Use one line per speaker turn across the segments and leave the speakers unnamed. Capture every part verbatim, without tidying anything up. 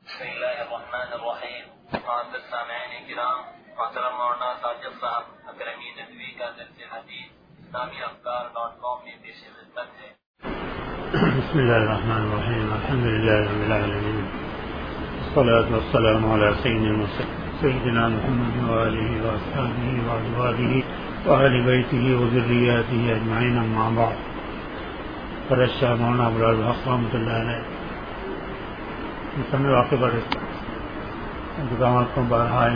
بسم اللہ الرحمن الرحیم. معزز سامعین کرام، محترم مولانا ساجد صاحب اکرمی ندوی کا درس حدیث اسلامی افکار ڈاٹ کام میں پیش خدمت ہے.
بسم اللہ الرحمن الرحیم. الحمد للہ رب العالمین، والصلاة والسلام علی سیدنا المرسلین سیدنا محمد وآلہ واصحابہ وازواجہ وآل بیتہ وذریاتہ اجمعین، اما بعد. فرض شاہ مولانا ابوالحق رحمۃ اللہ علیہ سامنے واقع پر دکامات کو بارہا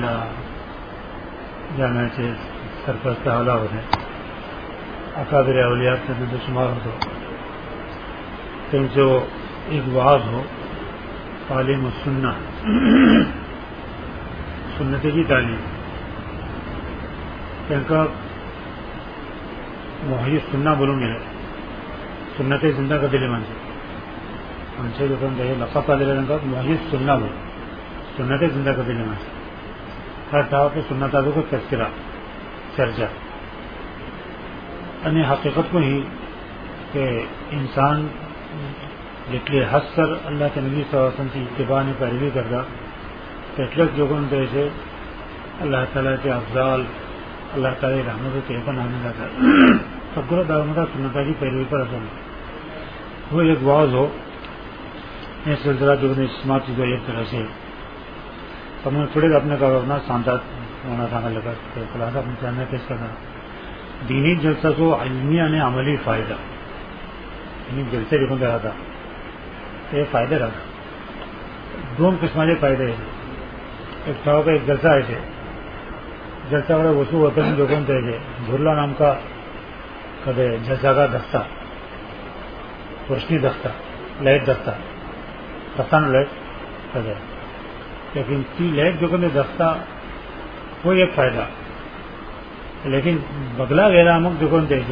جامع سے سرپرست حوالہ ہوتے اکابر اولیاء سے بے شمار ہو، تو جو ایک وعظ ہو تعلیم و سننا سنت کی تعلیم ان کا محیط سننا بولوں گے سنت زندہ کا دل من سے ان سے جو لقب کا دل کا محیط سننا بول سنت زندہ کا دل من سے ہر طرح کے سنت آدھوں کو تذکرہ چرچا ان حقیقت کو ہی کہ انسان جتنے حد سر اللہ کے نبی صلی اللہ علیہ وسلم کی اتباع نے پیروی کرتا تٹلک جو کون جیسے اللہ تعالیٰ کے افضال اللہ تعالیٰ رحمت کے پر آنے لگا سب کو دارمدہ سنتا کی پیروی پر اثر وہ ایک واضح ہو یہ سلسلہ جو اجتماع کی ایک طرح سے ہم نے تھوڑے اپنے کا اپنا سانتات ہونا تھا لگا خلاصہ اپنے چاہنے پیش کرنا دینی جلسہ کو علمیہ نے عملی فائدہ یعنی جلسے جو رہا تھا یہ فائدے رہا دو قسم کے فائدے ہیں. ایک تھا کہ ایک جلسہ ایسے جلسہ والا وسو وطن جو کون تھے بھرلا نام کا کدے جلسہ کا دستہ روشنی دستہ لائٹ دستہ دستہ نا لائٹ کدے لیکن تی لائٹ جو کون دستہ وہ ایک فائدہ لیکن بگلا غیر عامک جو کون تھے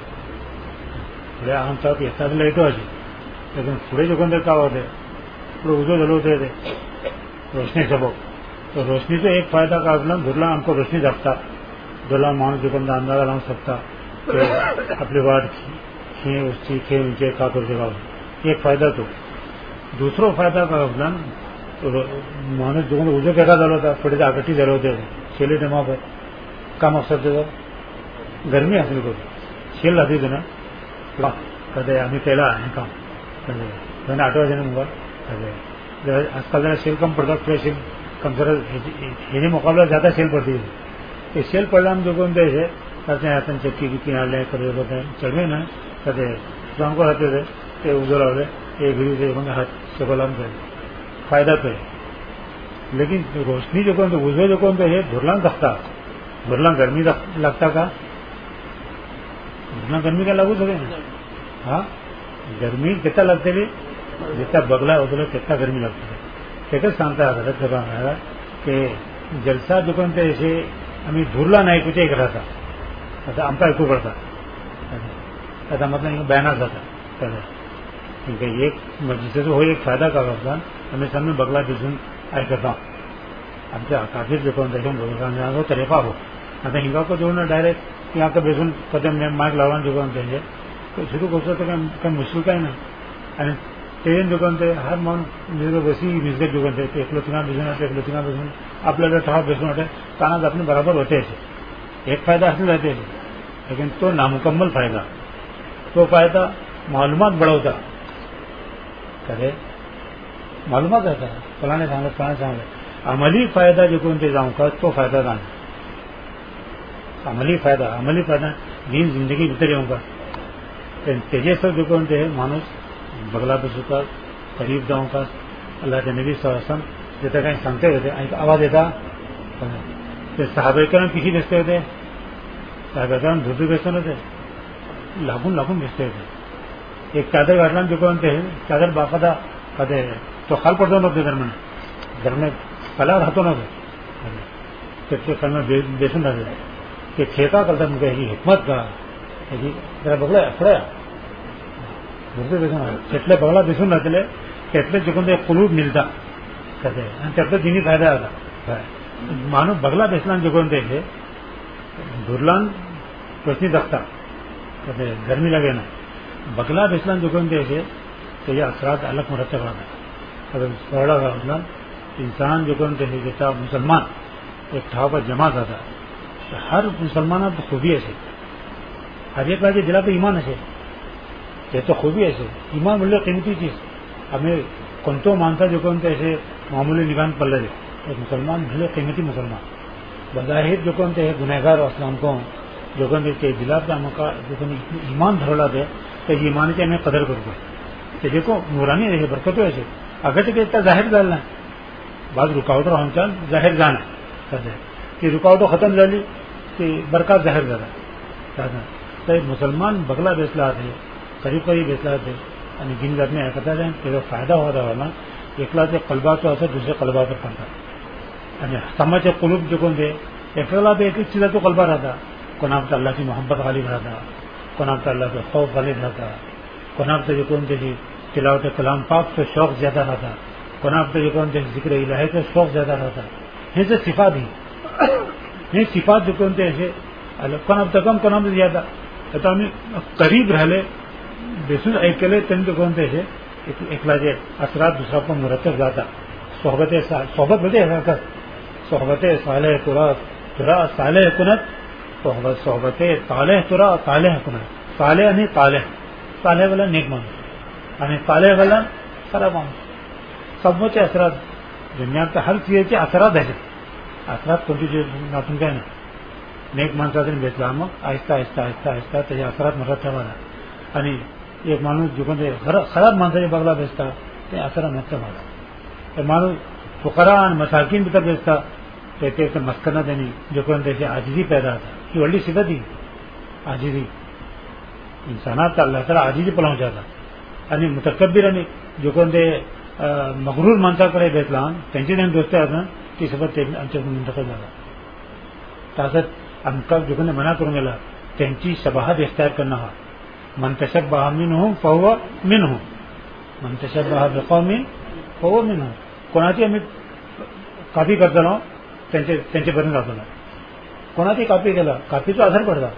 عام طور پر اتنا لائٹ ہو جی لیکن تھوڑے جو کون کا ہوتے تھوڑے اجو جلو ہوتے تھے روشنی سبو تو روشنی سے ایک فائدہ کا دھرلا ہم کو روشنی رکھتا دھرلا مان جو کون اندازہ لا سکتا کہ اپنی بات کھیں اس کی کھے اونچے کا کر جگہ ایک فائدہ تو دوسرا فائدہ کا افلان مانس جو اجو کیسا دل ہوتا تھوڑے سے آکٹی دل ہوتے تھے چیلے ٹیما پہ کا مقصد تھا گرمی حاصل کرتے چیل آتی تھی نا کدے ہمیں پہلا ہے کام میں نے آٹھ بجے موبائل آج کل ذرا سیل کم پڑتا تھوڑا سیل کم ذرا یہ مقابلہ زیادہ سیل پڑتی ہے یہ سیل پڑنا ہم جو کون تھے کرتے ہیں آتن چکی کی کنارے کرتے ہوتے ہیں چڑھے نا کہتے شام کو رہتے تھے کہ ادھر والے ایک گری سے ہاتھ سے بلام کرے فائدہ تو ہے لیکن روشنی جو کون تھے وزو جو کون تھے دھرلان دکھتا دھرلان گرمی لگتا کا دھرلان گرمی کا لاگو سکے ہاں گرمی کتنا لگتے تھے جتنا بگلا ادھر کتنا گرمی لگتی ہے کہتے سانتا غلط جگہ ہے کہ جلسہ جو کون تھے ایسے ہمیں دھرلا نہیں کچھ ایک رہا تھا ہم کا ایک پڑتا ایسا مطلب بیانات تھا کیونکہ ایک جسے ہو ایک فائدہ کا افغان ہمیں سب میں بگلا جسم آئی کرتا ہوں ہم سے کافی جو کون دیکھیں ہو طریقہ ہو اگر ہنگا کو جو نا ڈائریکٹ یہاں کا بیسن قدم میں مائک لگانا جو کون دیں گے تو شروع ہو سکتا ہے کہ مشکل کا ہی نہیں ٹرین جو کون تھے ہر مان ویسی میوزک جو کون تھے ایک لوتنا بیسن آتے ایک لوتنا بیسن آپ لگے ٹھاک بیسن آتے کانا اپنے برابر ہوتے تھے ایک فائدہ حاصل رہتے تھے لیکن تو نامکمل فائدہ تو فائدہ معلومات بڑا ہوتا کرے معلومات رہتا ہے فلانے سامنے فلانے سامنے عملی فائدہ جو کون تھے جاؤں کا تو فائدہ تھا عملی فائدہ عملی فائدہ دین زندگی بھیتر ہوں گا تیجے سب جو کون تھے مانوس بگلا بسو کا قریب داؤں کا اللہ کے نبی صلی اللہ علیہ وسلم جیسا کہیں سنتے ہوتے آواز دیتا صحابہ کرام کسی بیچتے ہوتے صحابہ کرام دھوتی بیچتے ہوتے لاکھوں لاکھوں بیچتے ہوتے ایک چادر گاٹلان جو کون تھے چادر باقاعدہ کہتے تو خال پڑتا نہ ہوتے گھر میں گھر میں پلا رہتا نہ ہوتے کل میں بیسن رہتے کہ کھیتا کرتا مجھے حکمت کا ذرا بگلا پڑا چٹلے بگلا بیسن رہتے چٹلے جو کون قلوب ملتا کہتے چٹلے دینی فائدہ آتا مانو بگلا بیسلان جو کون تھے دھرلان روشنی دکھتا کہتے گرمی لگے نا بگلا بیسلان جو کون تھے تو یہ اثرات الگ مرتب آتا اگر بڑا انسان جو کون ہے جیسا مسلمان ایک ٹھاؤ پر جمع تھا ہر مسلمان تو خوبی ایسے ہر ایک بات دلا پہ ایمان ایسے یہ تو خوبی ایسے ایمان بولے قیمتی چیز ہمیں کون تو مانتا جو کون ایسے معمولی نگان پل رہے ایک مسلمان بھلے قیمتی مسلمان بظاہر جو کون ہے گنہگار اسلام کو جو کون دلا پہ ہم کا جو کون ایمان دھرولا دے تو یہ ایمان کے ہمیں قدر کر دے تو دیکھو نورانی رہے برکت ہو ایسے اگر تو اتنا ظاہر ڈالنا ہے بعض رکاوٹوں ہم چل ظاہر جانا ہے کہ رکاوٹوں ختم ڈالی کہ برکات ظاہر ڈالا تو ایک مسلمان بگلا بیسلات ہے قریب قریب بیسلات ہے یعنی جن گھر میں ایکتا رہے کہ فائدہ ہو رہا ہونا ایکلا سے قلبہ تو اثر دوسرے قلبہ پر پڑتا یعنی سمجھ قلوب جو کون دے ایکلا پہ ایک ایک چیزیں تو قلبہ رہتا کون آپ اللہ کی محبت غالب رہتا کون آپ اللہ کا خوف غالب رہتا کون آپ جو کون دے تلاوت کلام پاک سے شوق زیادہ رہتا کون آپ جو کون دے ذکر الہی کا شوق زیادہ رہتا یہ سے صفات ہی یہ صفات جو کون دے ایسے کون آپ کم کون آپ زیادہ تو ہمیں قریب رہ لے بیسن اکیلے تین جو کون دے ایسے اکلا جو اثرات دوسرا کو مرتب جاتا صحبت صحبت بولتے ہیں صحبت صالح ترا ترا صالح کنت صحبت صحبت صالح ترا صالح کنت صالح یعنی صالح صالح والا نیک مان یعنی صالح والا خراب مان سب سے اثرات دنیا کا ہر چیز کے اثرات ہے اثرات کون سی ناتن کا ہے نا نیک مانسا دن بیسلام آہستہ آہستہ آہستہ آہستہ تجھے اثرات مرتب والا یعنی ایک مانوس جو کہتے خراب مانسا جو بگلا بیچتا تو اثر مرتب والا مانوس فقراء مساکین بھی تک بیچتا کہتے ہیں مسکنہ دینی جو کہتے ہیں عاجزی پیدا تھا یہ ولی صفت ہی عاجزی انسانات کا اللہ تعالیٰ عاجزی پہنچ جاتا یعنی متکبر یعنی جو کہتے مغرور مانسا کرے بیتلان تینچے دن دوستے آتا کہ صفت منتقل جاتا تاثت ہم کب جو کہتے منع کروں گا تینچی شباہت اختیار کرنا ہوا منتشب بہا من ہوں فہو من ہوں منتشب بہا بقوم فہو من ہوں کوناتی ہمیں کاپی کرتا رہا تینچے برن کرتا رہا کوناتی کاپی کلا کاپی تو اثر پڑتا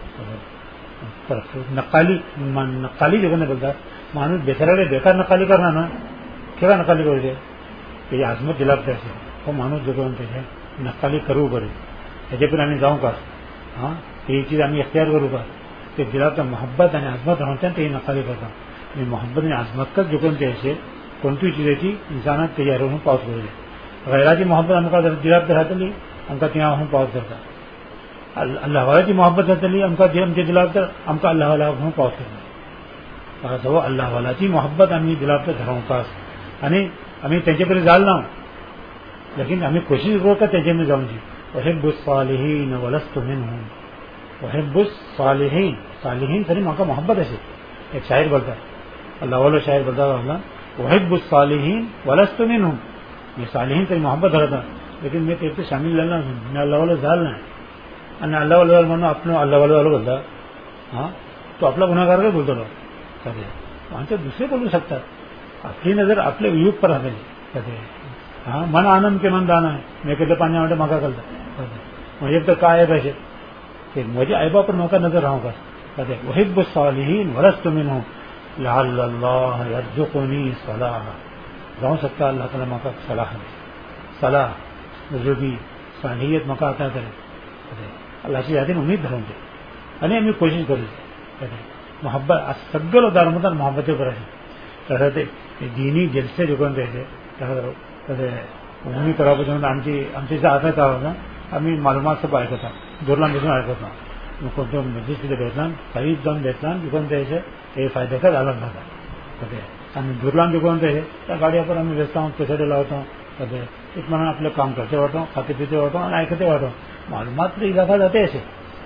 نقالی نقالی جو کہنے بولتا مانوس بیچارے بیکار نقالی کرنا نا کیا نقالی کر دے کہ یہ عظمت دلا پیسے وہ مانوس جو کہتے ہیں نقالی کرو کرے ایسے پھر ہمیں جاؤں گا ہاں یہ چیز ہمیں اختیار کروں گا کہ دلا کا محبت یعنی عظمت ہوتا ہے تو یہ نقالی کرتا ہوں محبت نے عظمت کا جو کہتے ایسے کون سی چیزیں تھی انسانات تیار ہوں پاؤ کر دے غیرہ کی محبت ہم کا دلا پہ رہتا لی ہم کا تیار ہوں پاؤ کرتا اللہ والا کی محبت رہتا لی ہم کا ہم کے دلا کر ہم کا اللہ والا ہوں پاؤ کرتا وہ اللہ والا کی محبت ہمیں دلا پہ دھراؤں پاس یعنی ہمیں تینچے پر ڈالنا ہوں لیکن ہمیں کوشش کرو کر تینچے میں جاؤں جی وحب الصالحین ولست منہم وحب الصالحین صالحین سری ماں کا محبت ہے ایک شاعر بولتا اللہ والا شاعر بولتا اللہ وحب الصالحین ولست منہم میں صالحین تیری محبت رہتا لیکن میں تیرے سے شامل لینا ہوں میں اللہ والا ڈالنا ہے انا اللہ والا مانو اپنا اللہ والا والا بولتا ہاں تو اپنا گناہ کر کے بولتا رہو کہتے وہاں سے دوسرے بول سکتا اپنی نظر اپنے ویوگ پر رہتے کہتے ہاں من آنند کے من دانا ہے میں کہتے پانی آٹے موقع کرتا مجھے تو کا ہے پیسے کہ مجھے ایبا پر موقع نظر رہا ہوں بس کہتے وحب الصالحین ولست منہم لعل اللہ یرزقنی صلاح رہوں سکتا اللہ تعالیٰ موقع صلاح صلاح جو بھی صالحیت موقع عطا کرے اللہ سے زیادہ امید دھروں گے یعنی ہمیں کوشش کریں کہتے محبت سگل و دار مدار محبتیں پر رہتے دینی جلسے جو کون رہتے کہتے عمومی طور پر جو ہم سے آتا تھا ہمیں معلومات سب آیا تھا دورلان جیسے آیا تھا مسجد سے بیٹھنا قریب دم بیٹھنا جو کون رہے یہ فائدہ کا الگ تھا کہتے ہم دورلان جو کون رہے گاڑیوں پر ہمیں بیچتا ہوں پیسے ڈلا ہوتا ہوں کہتے اطمینان اپنے کام کرتے ہوتا ہوں کھاتے پیتے ہوتا ہوں آئے کھاتے ہوتا ہوں معلومات پر اضافہ جاتے ایسے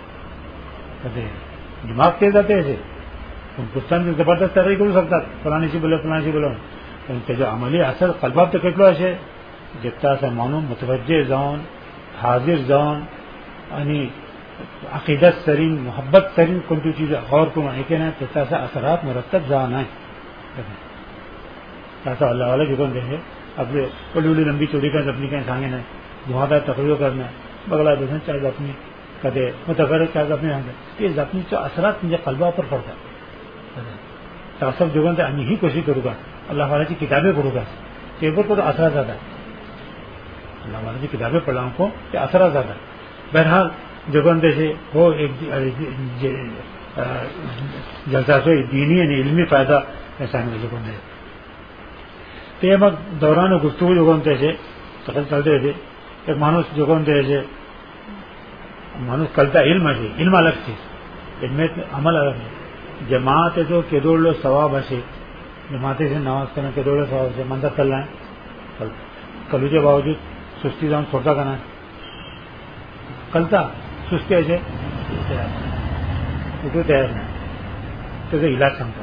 کہتے دماغ تیز جاتے ایسے پوچھتا زبردست تیاری کرو سکتا فلانی سی بولے فلانی سی بولو جو عملی اثر قلبات تو کتلو ایسے جتنا سا مانو متوجہ زون حاضر زون یعنی عقیدت سرین محبت سرین کون سی چیز غور کو ایک نا جتنا سا اثرات مرتب جان آئے ایسا اللہ والا جو کون دیکھے اپنے بڑی بڑی لمبی چوڑی کا اپنی کہیں سانگے نہ دھواں تقریر کرنا بگلا دیکھنا چاہے اپنی کہتے متغیر چاہے اپنے یہ زخمی جو اثرات مجھے قلبہ پر پڑتا تعصب جو ہی کوشش کروں گا اللہ والا کی کتابیں پڑھوں گا پیپر کو تو اثرات آتا ہے اللہ والوں کی کتابیں پڑھا ان کو کہ اثرات زیادہ. بہرحال جو اندر سے وہ ایک جلسہ سے دینی یعنی علمی فائدہ ایسا نہیں جو بندے تو یہ دوران گفتگو جو بنتے سے چلتے تھے ایک مانوس جو بنتے سے مانوس کلتا علم ہے علم الگ چیز علم عمل الگ ہے. جماعت جو کدوڑ ثواب ہے جماعت سے نماز کرنا کدوڑ ثواب سے مندر کر رہا ہے کلو کے باوجود سستی جان چھوٹا کرنا ہے کلتا سستی ایسے اٹھو تیار نہیں تو علاج سمجھا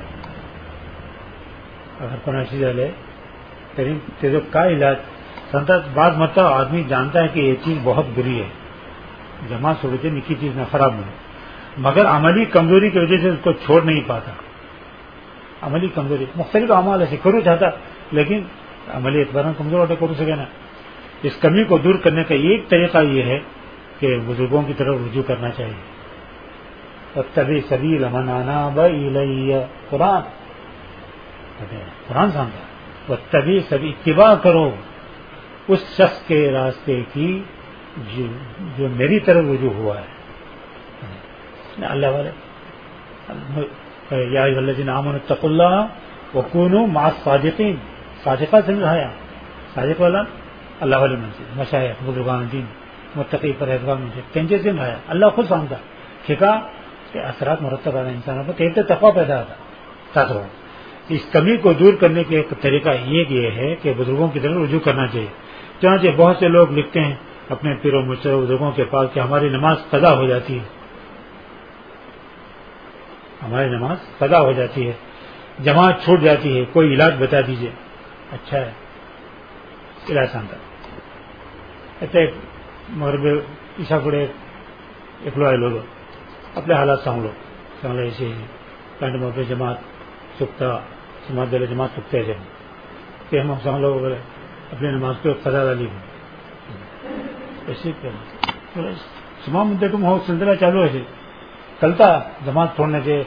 اگر کوئی چیز ہے تیرے کا علاج سنتا بعض مطلب آدمی جانتا ہے کہ یہ چیز بہت بری ہے جماعت سوچے نکی چیز نہ خراب نہیں مگر عملی کمزوری کی وجہ سے اس کو چھوڑ نہیں پاتا. عملی کمزوری مختلف اعمال ایسے کرو چاہتا لیکن عملی اعتبار کمزور ہوتا کرو سکے نا. اس کمی کو دور کرنے کا ایک طریقہ یہ ہے کہ بزرگوں کی طرف رجوع کرنا چاہیے. واتبع سبیل من اناب الی قرآن قرآن سامنے واتبع سبیل اتباع کرو اس شخص کے راستے کی جو, جو میری طرف رجوع ہوا ہے. اللہ والے یا ایھا الذین آمنوا اتقوا اللہ وکونوا مع الصادقین صادقہ سے رہا صادق والا اللہ والے منصب مشایخ بزرگان دین متقی پرہیزگار منصب تنجے سے رہا اللہ خود سامتا ٹھیکا کہ اثرات مرتب آنا انسانوں پر تیرتے تقویٰ پیدا ہوتا تاثر. اس کمی کو دور کرنے کے ایک طریقہ یہ ہے کہ بزرگوں کی طرف رجوع کرنا چاہیے. چنانچہ بہت سے لوگ لکھتے ہیں اپنے پیر و مرشد بزرگوں کے پاس کہ ہماری نماز قضا ہو جاتی ہے ہماری نماز قضا ہو جاتی ہے جماعت چھوٹ جاتی ہے کوئی علاج بتا دیجیے. اچھا ہے علاج سانتا ایسے مغرب عیسا پڑے ایک لوگ لوگ اپنے حالات سام لوگ سامنے ایسے پینٹ میں جماعت چکتا سماج دل جماعت چکتے ہیں جب کہ ہم سام لوگ وغیرہ اپنی نماز کو قضا ڈالی ایسے تمام مدعے کو بہت سلسلہ چالو ہے چلتا جماعت چھوڑنے کے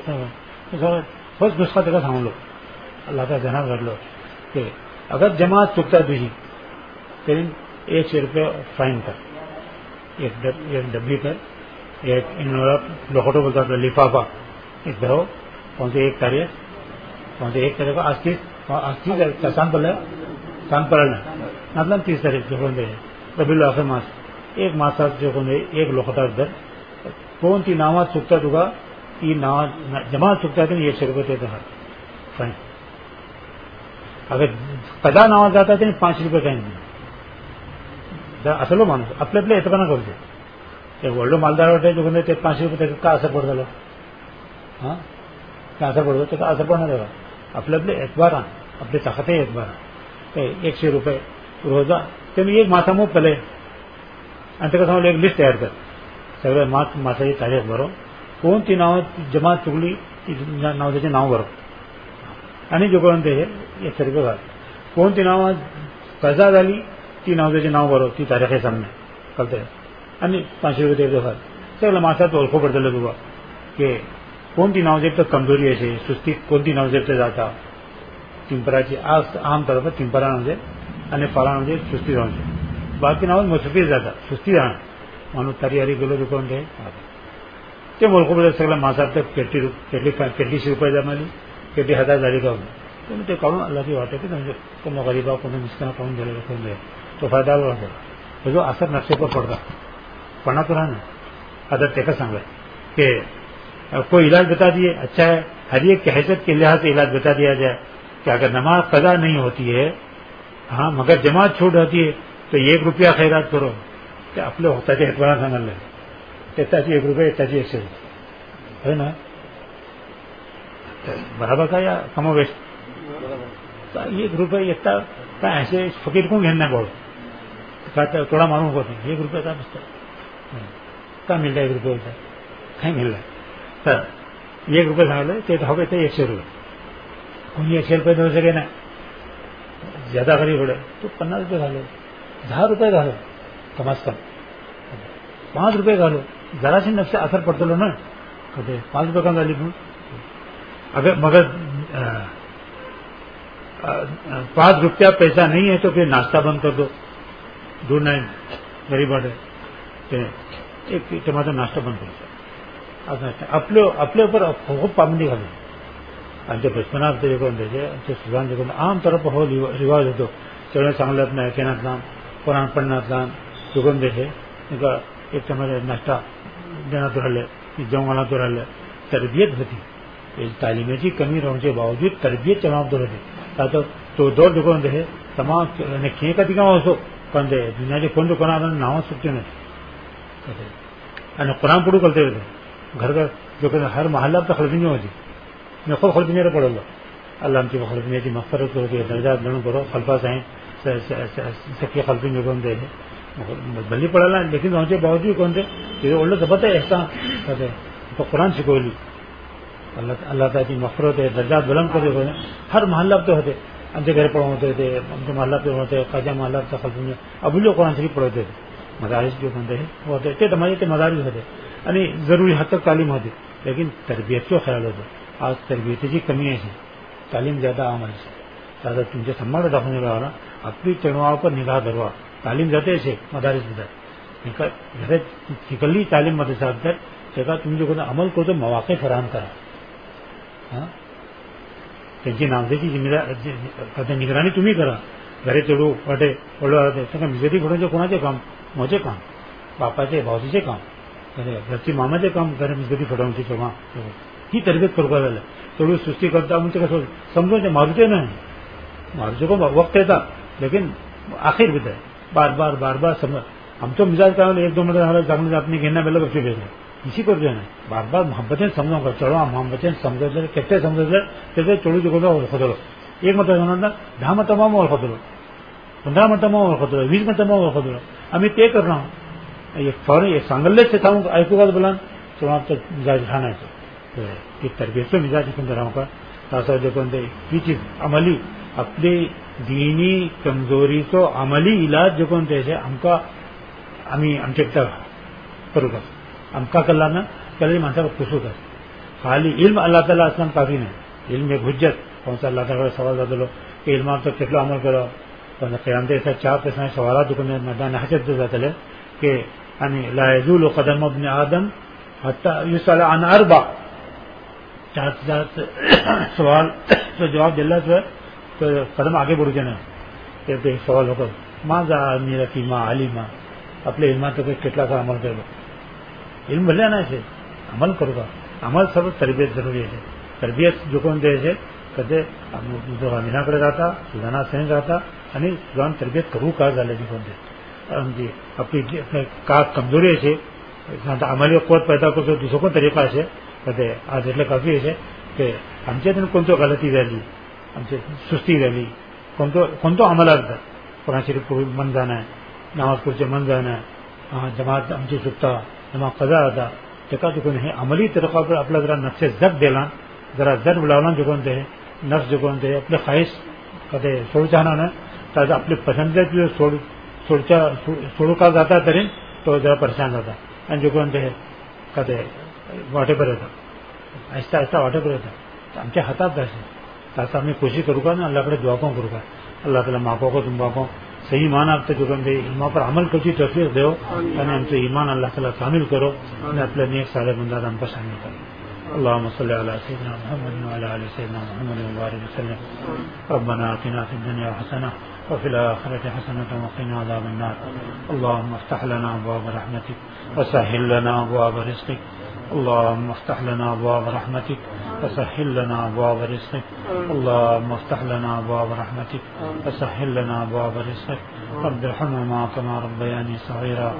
بس نسخہ دیکھا تھا ہم لوگ اللہ کا ذہن کر لو کہ اگر جماعت چکتا تجھی پھر ایک سو روپے فائن کر ایک ڈبی پر ایک لوکھٹوں بولتا تھا لفافہ ایک دھرو کون سی ایک تاریخ کون سی ایک تاریخ کو آج تیس آج تیس سان پر سان پر مطلب تیس تاریخ جو بندے ربی الآخر ماس ایک ماس جو بندے ایک لوکھٹا ادھر کون سی نماز چکتا دوں یہ نماز جماعت چکتا تھا ایک سو روپے دیتا ہے فائن. اگر قضا نماز آتا تھا پانچ روپے کہیں گے اصل مانو اپنے اپنے اعتبار نہ کرتے ورلڈ مالدار ہوتے جو بندے پانچ روپے کا اثر پڑتا لو ہاں کیا اثر پڑتا تو اثر پڑنا دے گا اپنے اپنے اعتبار اپنے طاقت اعتبار ایک سو روپے روزہ تم ایک ماسا منہ پہلے انت کا ایک لسٹ تیار کر سگڑے مات ماسا کی تاریخ بھرو کون تی ناؤ جماعت چگلی ناؤ دیتے ناؤ بھرو یعنی جو کرتے ہیں ایک سو روپے کا کون تی ناؤ قضا ڈالی تی ناؤ دیتے ناؤ بھرو تی تاریخ سامنے کرتے ہیں یعنی پانچ روپے دے دو گھر سگڑے ماسا تو الکھو پڑتے لے دوں کہ کون تی ناؤ تک کمزوری ایسے سستی کون تی ناؤ سے جاتا تمپراچی عام طور پر تمپرا ناؤ سے અને ફાળાનો જે સુસ્તી રહે છે બાકી ના હોય મસૂફી જતા સુસ્તી રહે માનું તારી હારી ગયેલો દુકાન છે તે મોલકો બધા સગલા માસા તક કેટલી કેટલી કેટલી રૂપિયા જમાલી કેટલી હજાર જારી કહું તમે તે કહું અલ્લાહથી વાટે કે તમે તમને ગરીબા કોને મિસ્કા કહું દે રખું દે તો ફાયદા રહે તો જો અસર નકશે પર પડતા पढ़ना तो रहा ना अदर देखा सांगे कि कोई इलाज बता दिए अच्छा है हर एक की हैसियत के लिहाज से इलाज बता दिया जाए कि अगर नमाज कदा नहीं होती है हाँ मगर जमात छूट होती है तो एक रुपया खैरात करो कि अपने होता है इतना समझ ले इतना एक रुपये इतना एक से है ना बराबर का या कमो वेस्ट एक रुपये इतना ऐसे फकीर को घेरना बोलो थोड़ा मालूम होता है एक रुपये का बचता क्या मिल रहा है एक रुपये होता है कहीं मिल रहा है तो एक रुपये समझ लो तो हो गए थे एक सौ रुपये कोई एक सौ रुपये तो हो सके ना ज्यादा खरीद पड़े तो पन्नास रुपये खा लो दस रुपये खा लो कम अज कम पाँच रुपये खा लो जरा सी नफ्स असर पड़ता लो ना कहते पाँच रुपये कम गाली दूँ अगर मगर पाँच रुपया पैसा नहीं है तो फिर नाश्ता बंद कर दो ڈھونڈنا ہے غریب آٹے ایک ٹماٹر ناشتہ بند کرتا اپنے اپنے اوپر خوب پابندی کر دیں انچے بچپنا جو انچے سوزان جو عام طور پر ہو رواج ہوتا چڑھنے چانگل اپنا کہنا قرآن پڑھنا جو دیکھے ان کا ایک ٹماٹر ناشتہ دینا تو رہے جاؤں والا تو رہے تربیت ہوتی تعلیمی کی کمی رہنے کے باوجود تربیت چلاؤ تو رہتے تو دور جو دیکھے تمام کھیں کا دکھا ہو سو کون دے دنیا کے کون جو قرآن ناؤ سکتے نہیں قرآن پڑھو کرتے رہتے گھر گھر جو کہ ہر محلہ تو خریدنی ہوتی میں خود خریدنے پڑھو گا اللہ ہم کی خریدنے کی مغفرت کرو کہ درجات لڑوں کرو خلفا سائیں سکی خلفی جو کون دے بلی پڑھا لیکن وہاں کے باوجود کون تھے کہ اولڈ تو پتہ ہے احسان کہتے تو قرآن سکھو لی اللہ اللہ تعالیٰ کی مغفرت ہے درجات بلند کرتے ہوئے ہر محلہ پہ ہوتے ہم سے گھر پڑھو ہوتے تھے ہم کے محلہ پہ ہوتے خواجہ محلہ پہ خلفی میں اب لوگ قرآن شریف پڑھوتے تھے مدارس جو بنتے ہیں وہ ہوتے تھے تمہارے مدارس ہوتے یعنی ضروری حد تک تعلیم ہوتی لیکن تربیت کو خیال ہوتا آج تربیت کی کمی ہے تعلیم زیادہ عمل سے زیادہ تم سے سماج رکھنے کا والا اپنی چڑھواؤں پر نگاہ دروا تعلیم جاتے ایسے مدارس بدر نکلی تعلیم مدرسہ بدر جگہ تم جو عمل کو تو مواقع فراہم کرا त्यांची नामदेची जिम्मेदारी निगराणी तुम्ही करा घरे चढू वाटे ओढे मिजरी घडून कोणाचे काम माझे काम बापाचे भाऊजीचे काम घरची मामाचे काम घरे मिजरी फडवण्याची किंवा ही तरबेत करू का झालं चढू सृष्टी करता म्हणजे कसं समजून ते मारूचे नाही मारूचे को वक्त येतात लेकिन आखिर बित बार बार बार बार समज आमचं मिजाज काय एक दोन मिनटं झालं चांगलं आपण घेणं बेलं कशी भेटलं इसी कर जो है बार बार मोहब्बतें समझो कर चढ़ो मोहब्बतें समझो कितने समझो कैसे चढ़ू जो खतरो एक मतलब दहा मरतबा और खतरो पंद्रह मरतबा और खतरो वीस मरतबा और खतरो आम्ही ते कर रहा हूँ ये फौरन ये सांगल्लेच से था ऐकूगा बोला तो आप तो मिजाज ठाना है ये तरबियत से मिजाज सुंदर रहा का तासा जो ये चीज अमली अपनी दीनी कमजोरी को अमली इलाज जो कोणते हमका आम्ही आमच्या करू का आमका कल्ला ना कल माणसाला खुशू कर खाली इल्म अल्लाह ताला असणं काफी नाही इल्म एक हुज्जत कौन सा अल्लाह ताला सवाल जातो की इल्मात तो कितना अमल करो पण क़यामत ऐसा चार प्रश्न सवालात दुकान मैदान हशर जो जातले कि आणि ला यजुल कदम इब्न आदम हत्ता युसल अन अरबा चार चार सवाल तो जवाब दिला तो कदम आगे बढ़ू जाना ते सवाल होकर मां जा मेरा की मां अली मां आपले इल्मात तो कितना का अमल करो इल्म भले ना है अमल करूगा अमल सब तरबियत जरूरी है तरबियत जो कोण दे है कदे मीनाकडे जाता सुधाना सैन जाता आणि सुधान तरबियत करू का झाले कोण दे म्हणजे आपली का कमजोरी है अमली कोत पैदा करतो दुसरो कोण तरीका है कदे आज એટલે काफी है कि आमच्यातून कोणतो गलती झाली आमची सुस्ती झाली कोणतो कोणतो अमल अर्थ कुराण शरीफ मन जाना है नमाज पुढचे मन जाना है जमात आमची चुकता जमा कजा आता त्याका चुकून हे अमली तरीका पर आपला जरा नफ्से जग दिला जरा जग बुलावला जो कोणते नफ्स जो कोणते आपले ख्वाहिश कदे सोडचाना ना तर आपले पसंदीचे सोड सोडच्या सोडू का जाता तरी तो जरा परेशान जाता आणि जो कोणते कदे वाटेपर येतात आहिस्ता आहिस्ता वाटेपर येतात आमच्या हातात जायचे तसं आम्ही कोशिश करू का ना अल्लाहकडे दुआ पण करू का अल्लाह ताला माफो को तुम बाको सही ईमान आप जो कहते ईमान पर अमल करती तौफीक दो यानी हमसे ईमान अल्लाह ताला शामिल करो और अपने नेक सारे बंदा हम पर शामिल करो اللهم صل على سيدنا محمد وعلى ال سيدنا محمد وبارك وسلم ربنا آتنا في الدنيا حسنة وفي الآخرة حسنة وقنا عذاب النار اللهم افتح لنا أبواب رحمتك وسهل لنا أبواب رزقك اللهم افتح لنا أبواب رحمتك وسهل لنا أبواب رزقك اللهم افتح لنا أبواب رحمتك وسهل لنا أبواب رزقك رب ارحمهما كما ربياني صغيرا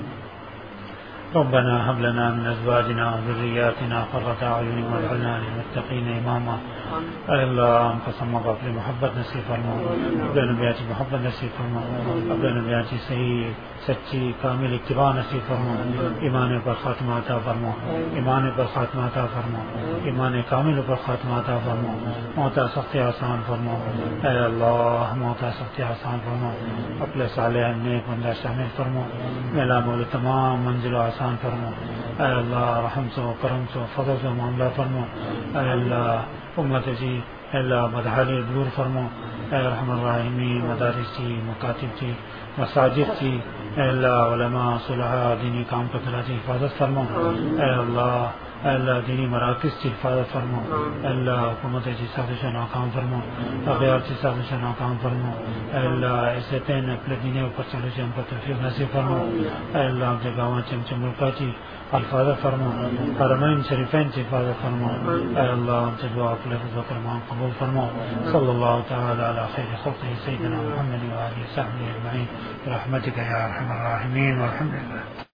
ربنا هب لنا من أزواجنا وذرياتنا قرة أعين واجعلنا للمتقين إماما اے اللہ ہم کو سمجھ اپنی محبت نصیب فرما اپنے نبیات محبت نصیب فرما اپنے نبیات صحیح سچی کامل اتباع نصیب فرما ایمان پر خاتمہ عطا فرما ایمان پر خاتمہ عطا فرما ایمان کامل پر خاتمہ عطا فرما موت سخت آسان فرما اے اللہ موت سخت آسان فرما اپنے صالح نیک بندہ شامل فرما میلا مول تمام منزل آسان فرما اے اللہ رحم سو کرم سو فضل سو معاملہ فرما اے اللہ امت جی اے اللہ مدحال دور فرمو، اے رحم الراحمین مدارس تھی، مکاتب تھی، مساجد تھی، اے اللہ علماء صلحاء دینی کام کو چلا کی حفاظت فرمو، اے اللہ اے اللہ دینی مراکز کی حفاظت فرمو، اے اللہ حکومت کی سازش ناکام فرمو، اغیار کی سازش ناکام فرمو، اے اللہ ایسے تین اپنے دینی اوپر چلو سے ہم کو توفیق نصیب فرمو، اے اللہ جگہاں چمچم ملکا کی حفاظت فرمو، حرمین شریفین کی حفاظت فرمو، اے اللہ ہم سے دعا اپنے رضا فرمان قبول فرمو، صلی اللہ تعالی علی خیر خلقہ سیدنا محمد و آلہ و صحبہ اجمعین برحمتک یا ارحم الراحمین والحمد للہ.